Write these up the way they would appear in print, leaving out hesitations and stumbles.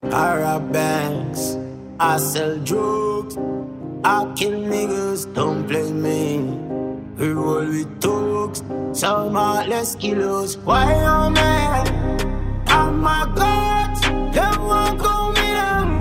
I rob banks, I sell drugs, I kill niggas, don't play me. We roll with thugs, some heartless killers. Why am I? I'm my God, they won't go me down,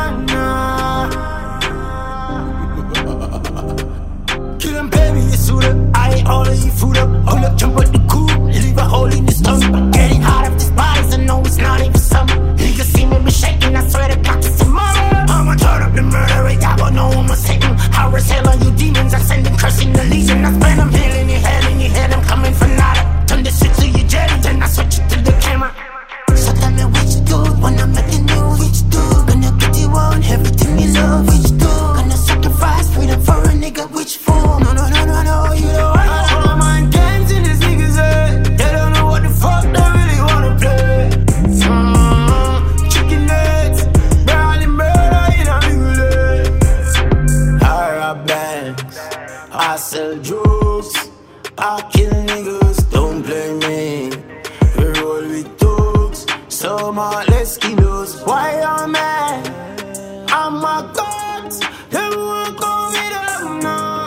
Kill them, baby, you suit up. I ain't all of you food up. Hold up, jump at the coop, leave a hole in the stomach. Getting hot off these bodies, I know it's not even summer. Niggas see me be shaking, I swear to God to tomorrow. I'ma turn up the murder rate, I got no one more Satan. I hell on you demons, I send them cursing the legion. I spend them hill in your head, I'm coming for nada. Turn this shit to your jelly, then I switch it to the camera. So tell me what you do when I'm making you, what you do? Gonna get you on everything you love, what you do? Gonna sacrifice freedom for a nigga, which fool? No, you don't want it. All of my games in this nigga's head, they don't know what the fuck they really wanna play. Chicken legs, barely murder in a nigga. I rob banks, I sell drugs, I kill niggas, don't blame me. We roll with thugs, some heartless killers. Why am I? I'm my gods, they won't call me down,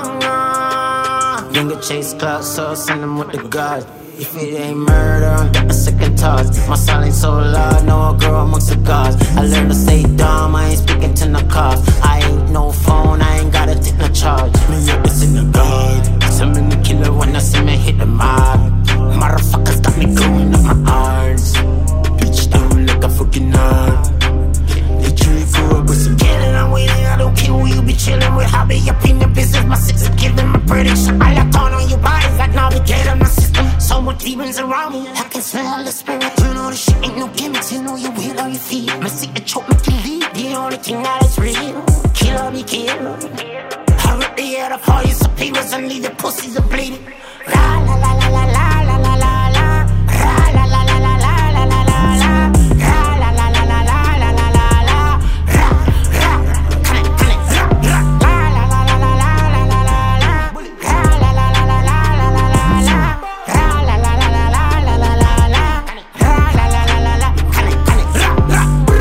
Nigga chase clouds, so send them with the gods. If it ain't murder, I'm got a second thought. My sound ain't so loud, no a girl amongst the gods. I learned to stay dumb, I ain't speaking to no cops. I ain't no phone, I ain't gotta take no charge. Me up is in the God, some in the killer when I see me hit the mob. Motherfuckers got me going up my arms. Bitch down like a fucking nut. Literally grew up with some killing, I'm waiting, I don't care who you be chilling with. I be up in the business, my sister giving my prediction. I lock on your bodies like navigator, my system. So much demons around me, I can smell the spirit. You know this shit ain't no gimmicks, you know you will or you feel. Me see a choke, make you leave, the only thing that is real. Kill or be killed. I rip the head off all your superiors and leave the pussies a bleeding. La la la la la la la la la la. La la la la la la la la la la. La la la la la la la la la la. Ra ra, connect, ra ra. La la la la la la la la la la. La la la la la la la la la la. La la la la la la la la la la. La la la la la la, connect, ra ra.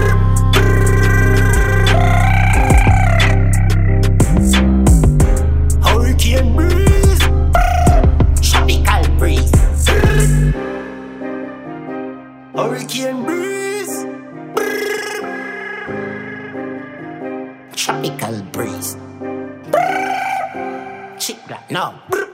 Hurricane breeze, tropical breeze. Hurricane breeze, tropical breeze. Chick black, no.